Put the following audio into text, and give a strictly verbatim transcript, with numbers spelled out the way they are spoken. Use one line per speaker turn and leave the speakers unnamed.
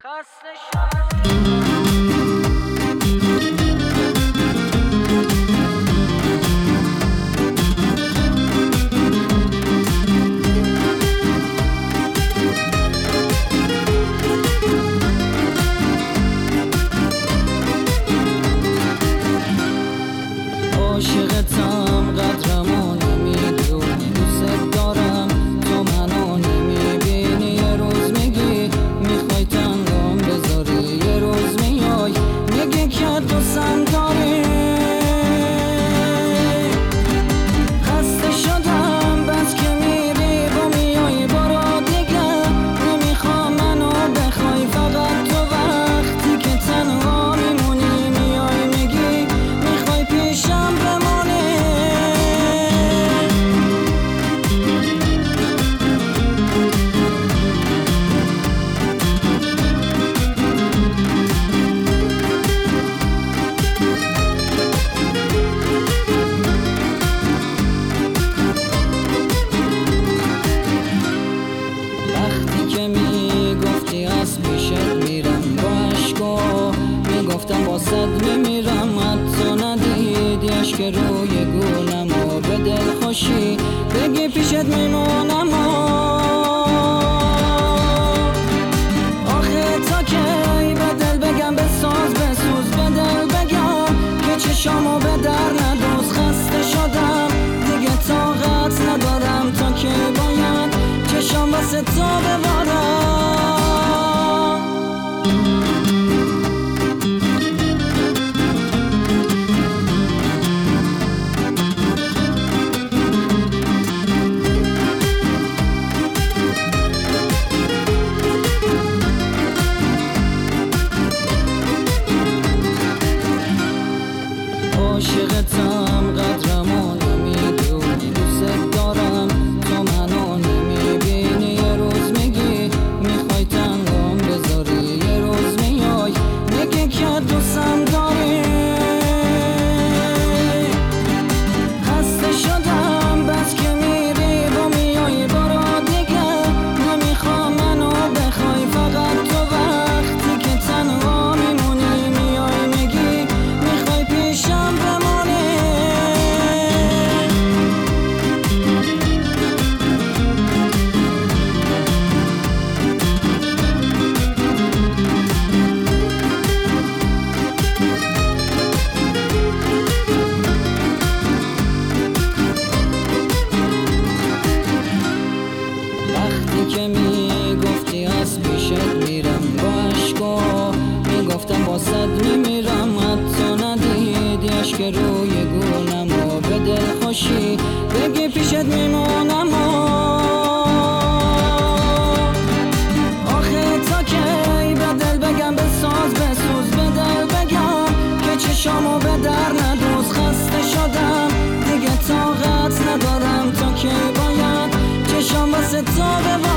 خسته شدم
عاشقتم قدرمو نمیدونی دوست دارم تو منو نمیبینی یه روز میگی میخوای تنگام بذاری یه روز میای میگی که دوستم داری خسته شدم بس که میری و میای برو دیگه نمیخوام منو بخوای فقط تو وقتی که تنها میمونی میای میگی میخوای پیشم بمونی وقتی که میگفتی از پیشت میرم با عشقا میگفتم واسد میمیرم حتی ندیدی عشق روی گونم و به دل خوشی بگی پیشت میمونم و آخه تا کی به دل بگم بساز بسوز به دل بگم که چشامو به در ندوز خسته شدم دیگه طاقت ندارم تا که باید چشام واسه تو ببارم عاشقتم قدرمو نمیدونی دوست دارم تو منو نمیبینی یه روز میگی میخوای تنگام بذاری یه روز میای میگی که دوستم داری خسته شدم بس که میری و میای برو دیگه نمیخوام منو بخوای فقط تو وقتی که تنها میمونی میای میگی میخوای پیشم بمونی وقتی که میگفتی از پیشت میرم با عشقا میگفتم واسد میمیرم حتی ندیدی عشق روی گونم و به دل خوشی بگی پیشت میمونم و آخه تا کی به دل بگم بساز بسوز به دل بگم که چشامو به در ندوز خسته شدم دیگه طاقت ندارم تا که باید چشام واسه تو ببارم